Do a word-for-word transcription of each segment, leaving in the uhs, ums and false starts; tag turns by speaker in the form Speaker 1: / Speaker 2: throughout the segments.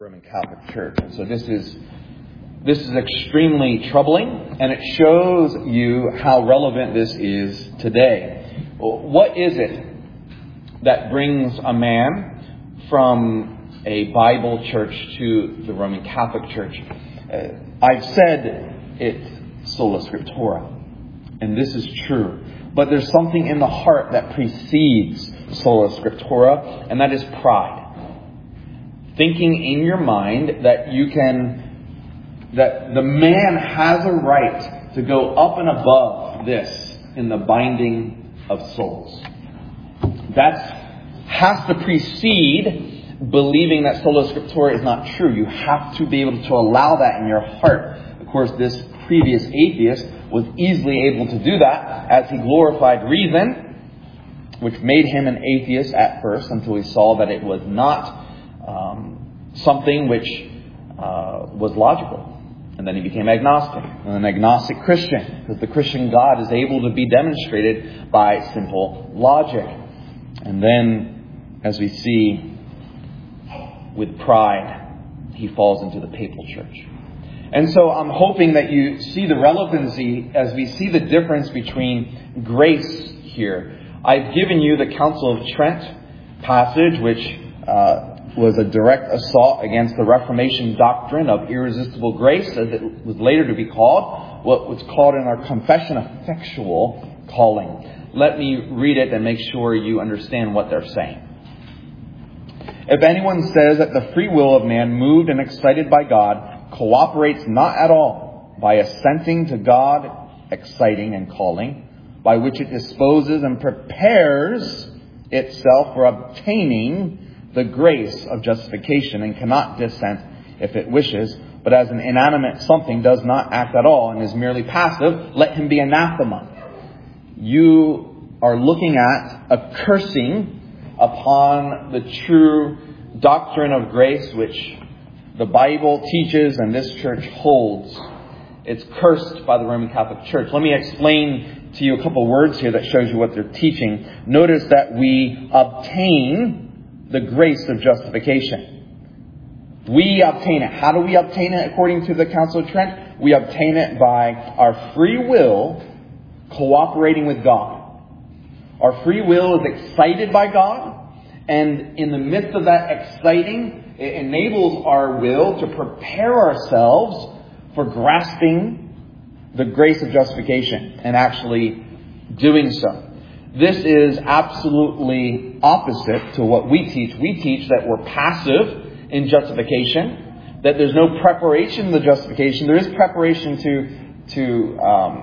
Speaker 1: Roman Catholic Church. And so this is this is extremely troubling, and it shows you how relevant this is today. What is it that brings a man from a Bible church to the Roman Catholic Church? Uh, I've said it's sola scriptura, and this is true. But there's something in the heart that precedes sola scriptura, and that is pride. Thinking in your mind that you can, that the man has a right to go up and above this in the binding of souls. That has to precede believing that sola scriptura is not true. You have to be able to allow that in your heart. Of course, this previous atheist was easily able to do that as he glorified reason, which made him an atheist at first until he saw that it was not Um, something which uh, was logical. And then he became agnostic, and an agnostic Christian, because the Christian God is able to be demonstrated by simple logic. And then, as we see, with pride, he falls into the papal church. And so I'm hoping that you see the relevancy as we see the difference between grace here. I've given you the Council of Trent passage, which uh, was a direct assault against the Reformation doctrine of irresistible grace, as it was later to be called, what was called in our confession effectual calling. Let me read it and make sure you understand what they're saying. If anyone says that the free will of man, moved and excited by God, cooperates not at all by assenting to God exciting and calling, by which it disposes and prepares itself for obtaining the grace of justification, and cannot dissent if it wishes, but as an inanimate something does not act at all and is merely passive, let him be anathema. You are looking at a cursing upon the true doctrine of grace, which the Bible teaches and this church holds. It's cursed by the Roman Catholic Church. Let me explain to you a couple words here that shows you what they're teaching. Notice that we obtain the grace of justification. We obtain it. How do we obtain it according to the Council of Trent? We obtain it by our free will cooperating with God. Our free will is excited by God, and in the midst of that exciting, it enables our will to prepare ourselves for grasping the grace of justification and actually doing so. This is absolutely opposite to what we teach. We teach that we're passive in justification, that there's no preparation in the justification. There is preparation to to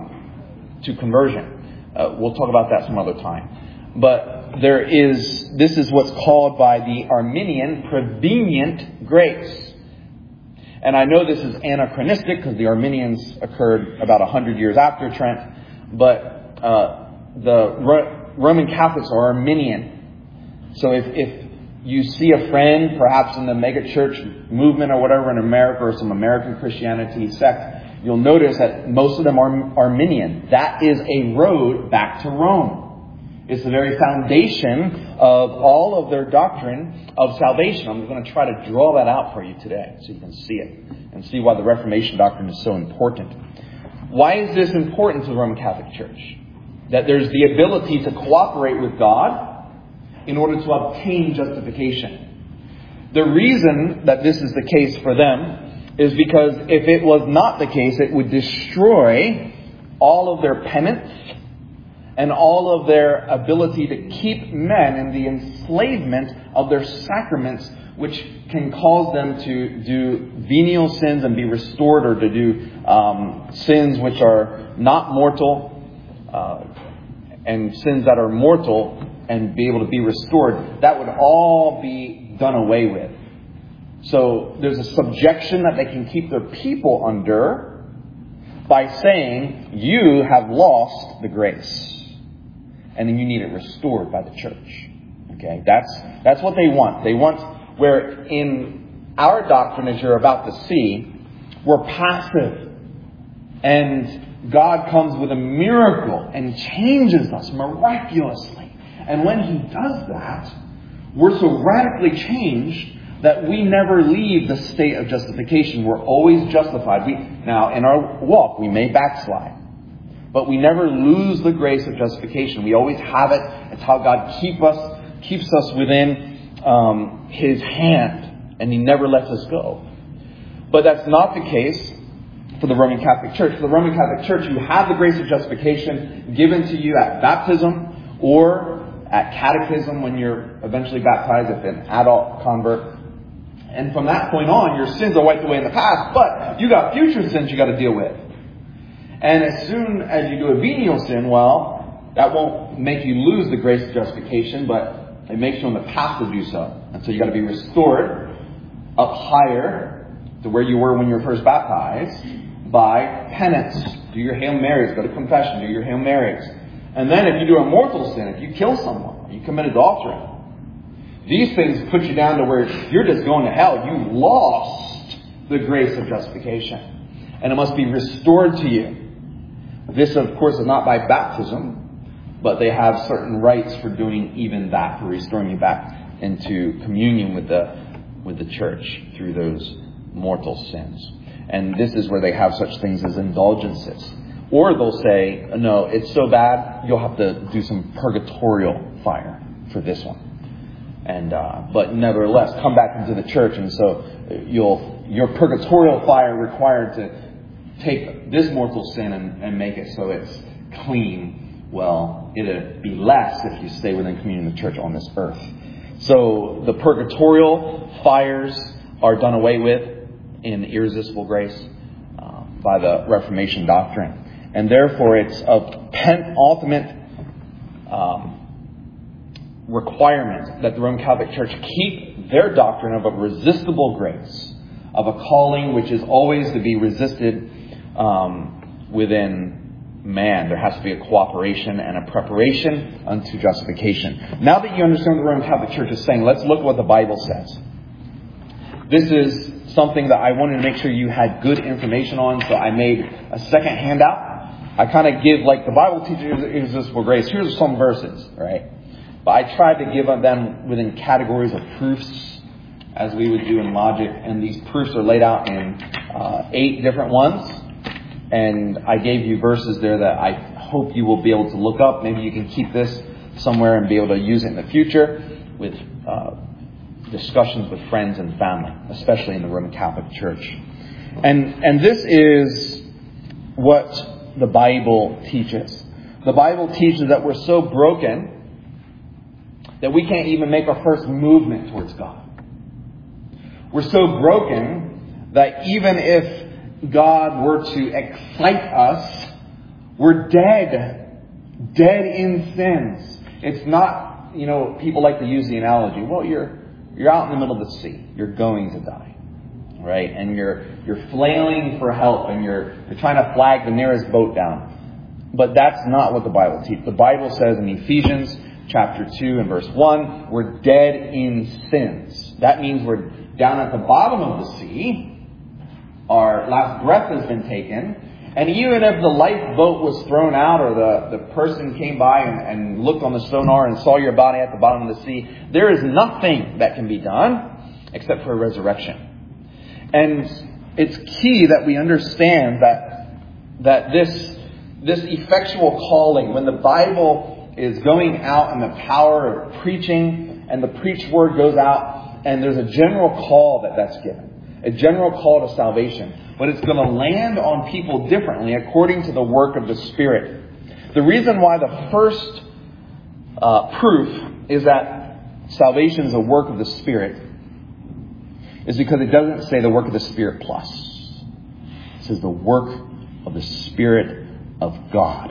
Speaker 1: um, to conversion. Uh, we'll talk about that some other time. But there is this is what's called by the Arminian prevenient grace. And I know this is anachronistic because the Arminians occurred about one hundred years after Trent, but uh, the Roman Catholics are Arminian. So if, if you see a friend, perhaps in the megachurch movement or whatever in America, or some American Christianity sect, you'll notice that most of them are Arminian. That is a road back to Rome. It's the very foundation of all of their doctrine of salvation. I'm going to try to draw that out for you today so you can see it and see why the Reformation doctrine is so important. Why is this important to the Roman Catholic Church? That there's the ability to cooperate with God in order to obtain justification. The reason that this is the case for them is because if it was not the case, it would destroy all of their penance and all of their ability to keep men in the enslavement of their sacraments, which can cause them to do venial sins and be restored, or to do um, sins which are not mortal, Uh, and sins that are mortal, and be able to be restored. That would all be done away with. So there's a subjection that they can keep their people under by saying, you have lost the grace, and then you need it restored by the church. Okay, that's that's what they want. They want, where in our doctrine, as you're about to see, we're passive, and God comes with a miracle and changes us miraculously. And when He does that, we're so radically changed that we never leave the state of justification. We're always justified. We, now, in our walk, we may backslide. But we never lose the grace of justification. We always have it. It's how God keep us, keeps us within um, His hand. And He never lets us go. But that's not the case for the Roman Catholic Church. For the Roman Catholic Church, you have the grace of justification given to you at baptism or at catechism when you're eventually baptized if an adult convert. And from that point on, your sins are wiped away in the past, but you got future sins you got to deal with. And as soon as you do a venial sin, well, that won't make you lose the grace of justification, but it makes you on the path to do so. And so you got to be restored up higher to where you were when you were first baptized by penance. Do your Hail Marys, go to confession, do your Hail Marys. And then if you do a mortal sin, if you kill someone, you commit adultery, these things put you down to where you're just going to hell. You lost the grace of justification. And it must be restored to you. This, of course, is not by baptism, but they have certain rites for doing even that, for restoring you back into communion with the with the church through those mortal sins. And this is where they have such things as indulgences. Or they'll say, no, it's so bad, you'll have to do some purgatorial fire for this one. And uh, but nevertheless, come back into the church, and so you'll your purgatorial fire required to take this mortal sin and, and make it so it's clean. Well, it'd be less if you stay within communion of the church on this earth. So the purgatorial fires are done away with in irresistible grace uh, by the Reformation doctrine, and therefore it's a penultimate Um, requirement that the Roman Catholic Church keep their doctrine of a resistible grace, of a calling which is always to be resisted um, within man. There has to be a cooperation and a preparation unto justification. Now that you understand what the Roman Catholic Church is saying, let's look at what the Bible says. This is something that I wanted to make sure you had good information on, so I made a second handout. I kind of give, like the Bible teaches irresistible grace. Here's some verses, right? But I tried to give them within categories of proofs, as we would do in logic. And these proofs are laid out in uh, eight different ones. And I gave you verses there that I hope you will be able to look up. Maybe you can keep this somewhere and be able to use it in the future with uh, discussions with friends and family, especially in the Roman Catholic Church. And and this is what the Bible teaches. The Bible teaches that we're so broken that we can't even make our first movement towards God. We're so broken that even if God were to excite us, we're dead. Dead in sins. It's not, you know, people like to use the analogy. Well, you're you're out in the middle of the sea. You're going to die. Right? And you're you're flailing for help, and you're you're trying to flag the nearest boat down. But that's not what the Bible teaches. The Bible says in Ephesians chapter two and verse one, we're dead in sins. That means we're down at the bottom of the sea. Our last breath has been taken. And even if the lifeboat was thrown out, or the, the person came by and, and looked on the sonar and saw your body at the bottom of the sea, there is nothing that can be done except for a resurrection. And it's key that we understand that that this this effectual calling, when the Bible is going out in the power of preaching, and the preached word goes out, and there's a general call that that's given, a general call to salvation, but it's going to land on people differently according to the work of the Spirit. The reason why the first uh, proof is that salvation is a work of the Spirit is because it doesn't say the work of the Spirit plus. It says the work of the Spirit of God.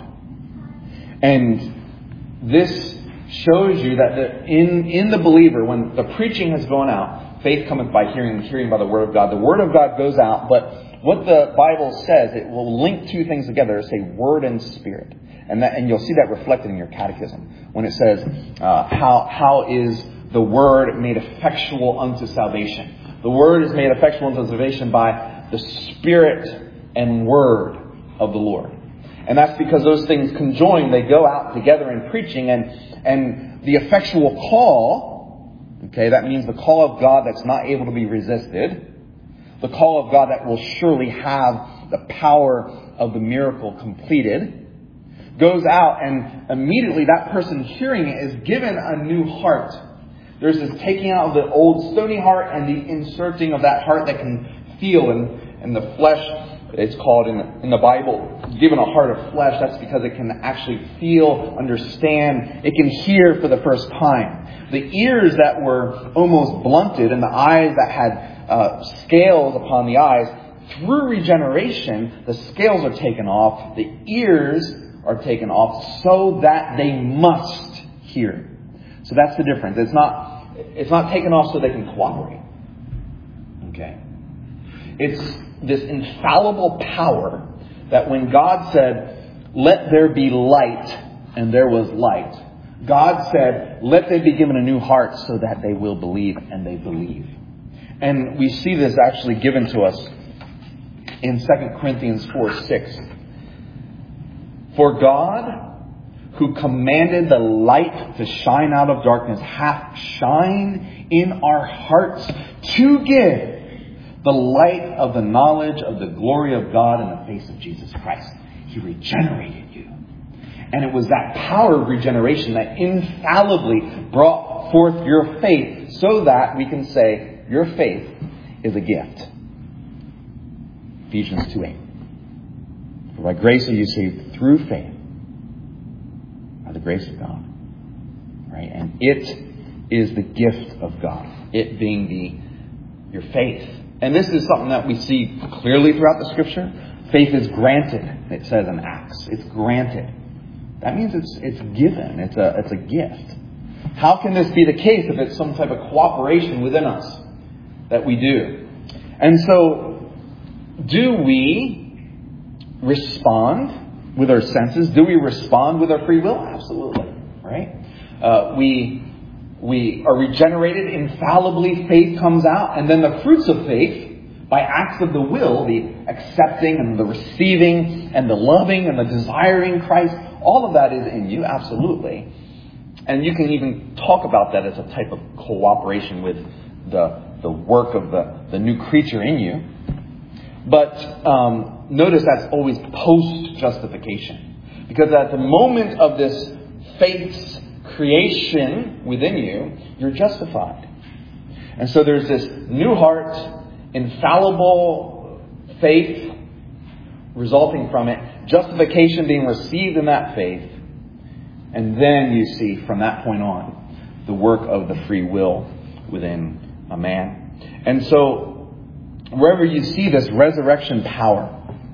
Speaker 1: And this shows you that the, in, in the believer, when the preaching has gone out, faith cometh by hearing, and hearing by the Word of God. The Word of God goes out, but what the Bible says, it will link two things together. It'll say Word and Spirit. And that, and you'll see that reflected in your catechism when it says, uh, how how is the Word made effectual unto salvation? The Word is made effectual unto salvation by the Spirit and Word of the Lord. And that's because those things conjoin, they go out together in preaching, and and the effectual call, Okay, that means the call of God that's not able to be resisted. The call of God that will surely have the power of the miracle completed. Goes out, and immediately that person hearing it is given a new heart. There's this taking out of the old stony heart and the inserting of that heart that can feel, and, and the flesh, it's called in the, in the Bible, given a heart of flesh. That's because it can actually feel, understand. It can hear for the first time. The ears that were almost blunted and the eyes that had uh, scales upon the eyes, through regeneration, the scales are taken off. The ears are taken off so that they must hear. So that's the difference. It's not, it's not taken off so they can cooperate. Okay. It's this infallible power that when God said, "Let there be light," and there was light, God said, "Let them be given a new heart so that they will believe," and they believe. And we see this actually given to us in Second Corinthians four six. "For God, who commanded the light to shine out of darkness, hath shined in our hearts to give the light of the knowledge of the glory of God in the face of Jesus Christ." He regenerated you. And it was that power of regeneration that infallibly brought forth your faith, so that we can say your faith is a gift. Ephesians two eight. "For by grace are you saved through faith, by the grace of God." Right? And it is the gift of God. It being the your faith. And this is something that we see clearly throughout the Scripture. Faith is granted, it says in Acts. It's granted. That means it's it's given. It's a it's a gift. How can this be the case if it's some type of cooperation within us that we do? And so, do we respond with our senses? Do we respond with our free will? Absolutely. Right? Uh, we we are regenerated infallibly. Faith comes out, and then the fruits of faith, by acts of the will, the accepting and the receiving and the loving and the desiring Christ, all of that is in you, absolutely. And you can even talk about that as a type of cooperation with the the work of the, the new creature in you. But um, notice that's always post-justification. Because at the moment of this faith's creation within you, you're justified. And so there's this new heart, infallible faith resulting from it, justification being received in that faith, and then you see from that point on the work of the free will within a man. And so wherever you see this resurrection power,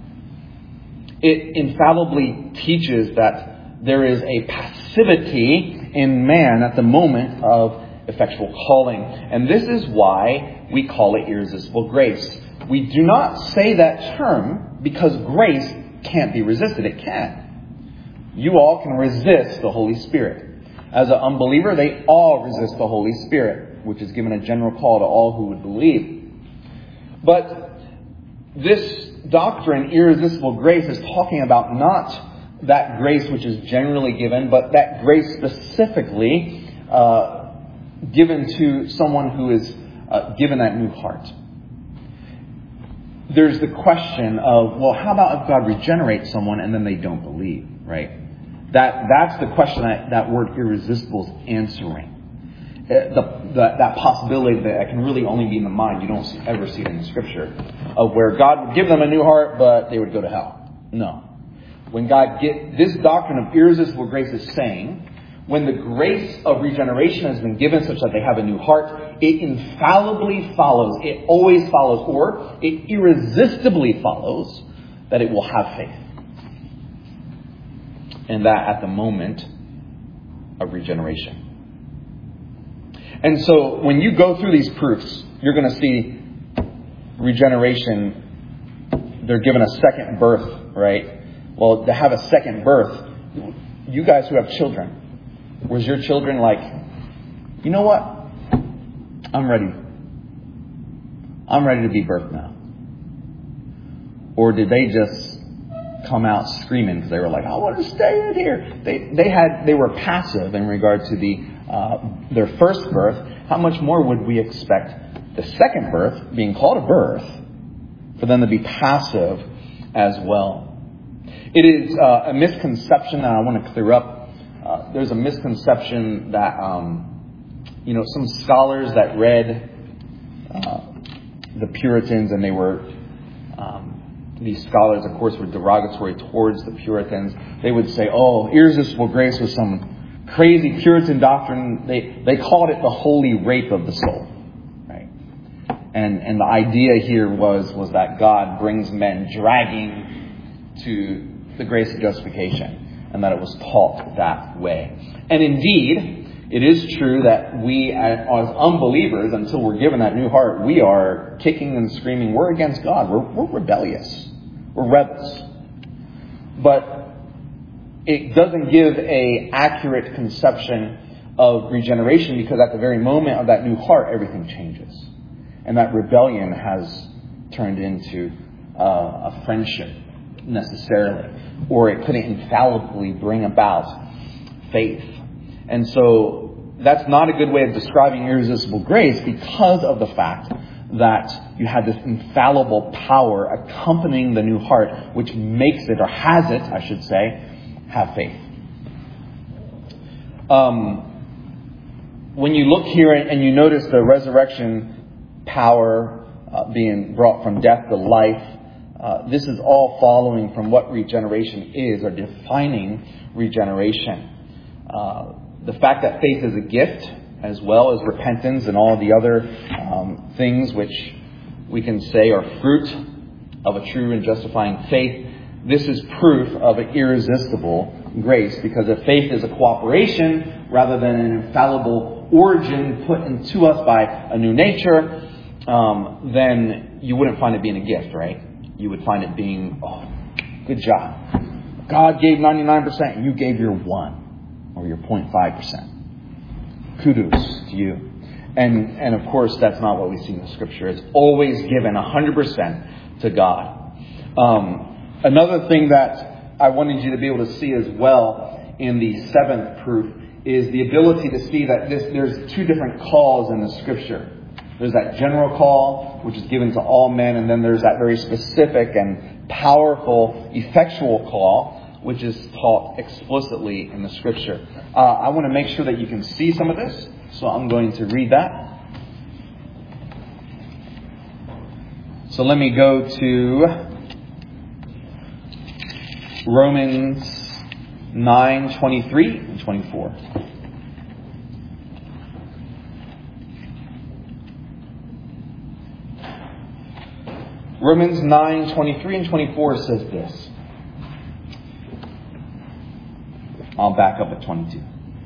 Speaker 1: it infallibly teaches that there is a passivity in man at the moment of effectual calling. And this is why we call it irresistible grace. We do not say that term because grace can't be resisted. It can. You all can resist the Holy Spirit. As an unbeliever, they all resist the Holy Spirit, which is given a general call to all who would believe. But this doctrine, irresistible grace, is talking about not that grace which is generally given, but that grace specifically uh, given to someone who is uh, given that new heart. There's the question of, well, how about if God regenerates someone and then they don't believe, right? That That's the question that, that word irresistible is answering. Uh, the, the, that possibility that can really only be in the mind. You don't see, ever see it in the Scripture. Of where God would give them a new heart, but they would go to hell. No. When God get this doctrine of irresistible grace is saying, when the grace of regeneration has been given such that they have a new heart, it infallibly follows, it always follows, or it irresistibly follows that it will have faith. And that at the moment of regeneration. And so when you go through these proofs, you're going to see regeneration. They're given a second birth, right? Well, to have a second birth, you guys who have children, was your children like, you know what? I'm ready. I'm ready to be birthed now. Or did they just come out screaming because they were like, I want to stay in here. They they had they were passive in regard to the uh, their first birth, how much more would we expect the second birth, being called a birth, for them to be passive as well? It is uh, a misconception that I want to clear up. Uh, there's a misconception that, um, you know, some scholars that read uh, the Puritans, and they were, um, these scholars, of course, were derogatory towards the Puritans. They would say, oh, irresistible grace was some crazy Puritan doctrine. They they called it the holy rape of the soul. Right? And and the idea here was, was that God brings men dragging to the grace of justification, and that it was taught that way. And indeed, it is true that we as unbelievers, until we're given that new heart, we are kicking and screaming, we're against God. We're, we're rebellious. We're rebels. But it doesn't give a accurate conception of regeneration, because at the very moment of that new heart, everything changes. And that rebellion has turned into uh, a friendship necessarily, or it couldn't infallibly bring about faith. And so that's not a good way of describing irresistible grace, because of the fact that you have this infallible power accompanying the new heart, which makes it, or has it, I should say, have faith. Um, when you look here and you notice the resurrection power uh, being brought from death to life, Uh, this is all following from what regeneration is, or defining regeneration. Uh, the fact that faith is a gift, as well as repentance and all the other um, things which we can say are fruit of a true and justifying faith, this is proof of an irresistible grace. Because if faith is a cooperation rather than an infallible origin put into us by a new nature, um, then you wouldn't find it being a gift, right? You would find it being, oh, good job. God gave ninety-nine percent and you gave your one, or your zero point five percent. Kudos to you. And, and of course, that's not what we see in the Scripture. It's always given one hundred percent to God. Um, another thing that I wanted you to be able to see as well in the seventh proof is the ability to see that this, there's two different calls in the Scripture. There's that general call, which is given to all men, and then there's that very specific and powerful, effectual call, which is taught explicitly in the Scripture. Uh, I want to make sure that you can see some of this, so I'm going to read that. So let me go to Romans nine twenty-three and twenty-four. Romans nine twenty-three and twenty-four says this. I'll back up at twenty-two.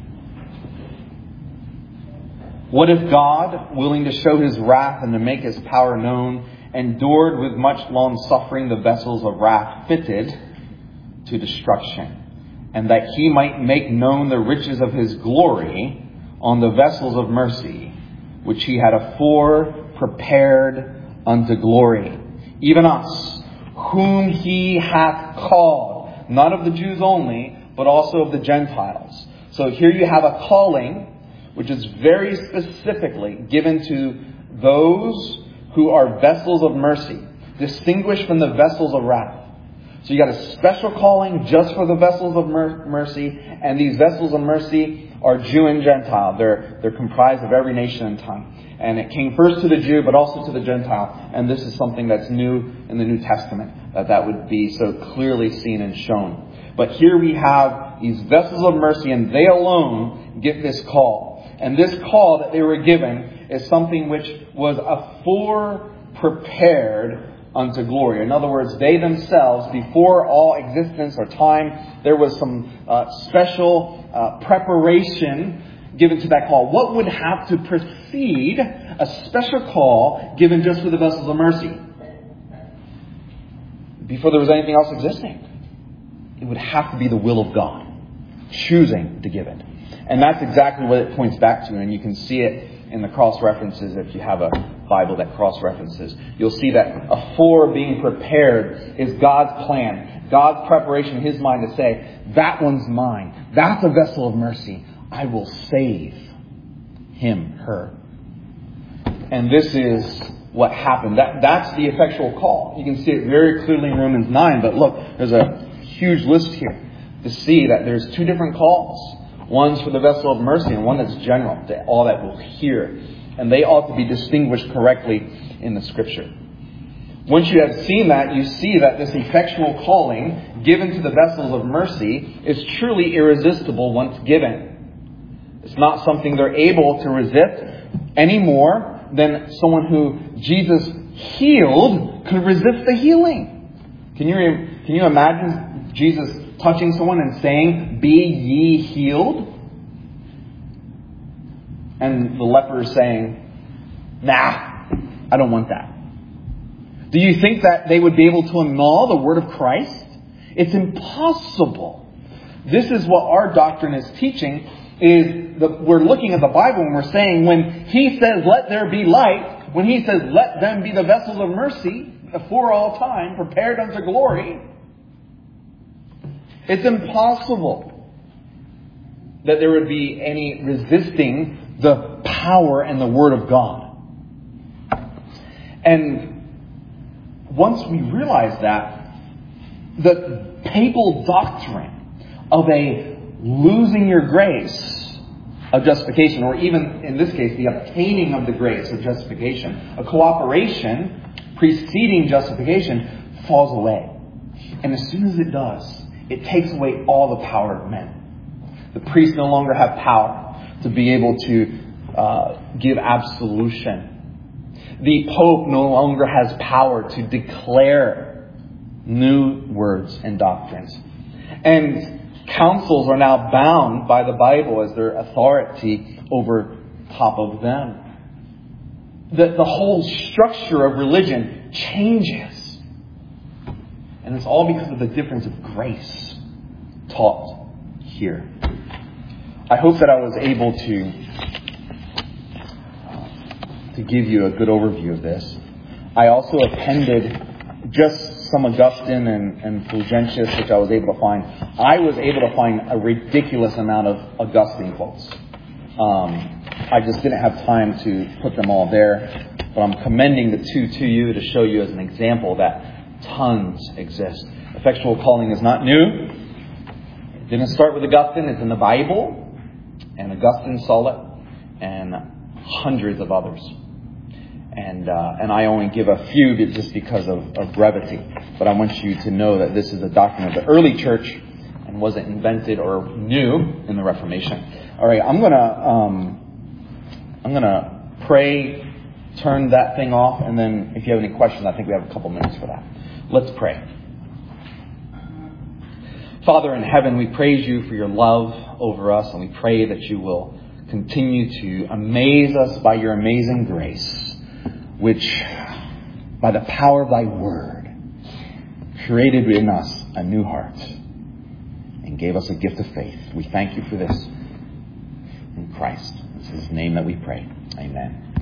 Speaker 1: What if God, willing to show his wrath and to make his power known, endured with much long suffering the vessels of wrath fitted to destruction, and that he might make known the riches of his glory on the vessels of mercy, which he had afore prepared unto glory, even us, whom he hath called, not of the Jews only, but also of the Gentiles. So here you have a calling which is very specifically given to those who are vessels of mercy, distinguished from the vessels of wrath. So you got a special calling just for the vessels of mer- mercy, and these vessels of mercy are Jew and Gentile. They're they're comprised of every nation and tongue. And it came first to the Jew, but also to the Gentile. And this is something that's new in the New Testament, that that would be so clearly seen and shown. But here we have these vessels of mercy, and they alone get this call. And this call that they were given is something which was afore prepared unto glory. In other words, they themselves, before all existence or time, there was some uh, special uh, preparation given to that call. What would have to precede a special call given just for the vessels of mercy? Before there was anything else existing, it would have to be the will of God, choosing to give it. And that's exactly what it points back to. And you can see it in the cross references if you have a Bible that cross references. You'll see that afore being prepared is God's plan, God's preparation in his mind to say, that one's mine. That's a vessel of mercy. I will save him, her, And this is what happened. That, that's the effectual call. You can see it very clearly in Romans nine. But look, there's a huge list here to see that there's two different calls. One's for the vessel of mercy and one that's general to all that will hear. And they ought to be distinguished correctly in the Scripture. Once you have seen that, you see that this effectual calling given to the vessels of mercy is truly irresistible once given. It's not something they're able to resist any more than someone who Jesus healed could resist the healing. Can you, can you imagine Jesus touching someone and saying, "Be ye healed"? And the leper is saying, "Nah, I don't want that." Do you think that they would be able to annul the word of Christ? It's impossible. This is what our doctrine is teaching, is that we're looking at the Bible and we're saying when He says, "Let there be light," when He says, "Let them be the vessels of mercy for all time, prepared unto glory," it's impossible that there would be any resisting the power and the Word of God. And once we realize that, the papal doctrine of a losing your grace of justification, or even in this case, the obtaining of the grace of justification, a cooperation preceding justification, falls away. And as soon as it does, it takes away all the power of men. The priests no longer have power to be able to uh, give absolution. The Pope no longer has power to declare new words and doctrines. And councils are now bound by the Bible as their authority over top of them. The, the whole structure of religion changes. And it's all because of the difference of grace taught here. I hope that I was able to to give you a good overview of this. I also appended just some Augustine and, and Fulgentius, which I was able to find. I was able to find a ridiculous amount of Augustine quotes. Um, I just didn't have time to put them all there. But I'm commending the two to you to show you as an example that tons exist. Effectual calling is not new. It didn't start with Augustine. It's in the Bible. And Augustine saw it. And hundreds of others. And uh, and I only give a few just because of, of brevity. But I want you to know that this is a doctrine of the early church and wasn't invented or new in the Reformation. All right, I'm gonna um, I'm gonna pray, turn that thing off, and then if you have any questions, I think we have a couple minutes for that. Let's pray. Father in heaven, we praise you for your love over us, and we pray that you will continue to amaze us by your amazing grace, which, by the power of thy word, created in us a new heart and gave us a gift of faith. We thank you for this in Christ. It's in his name that we pray. Amen.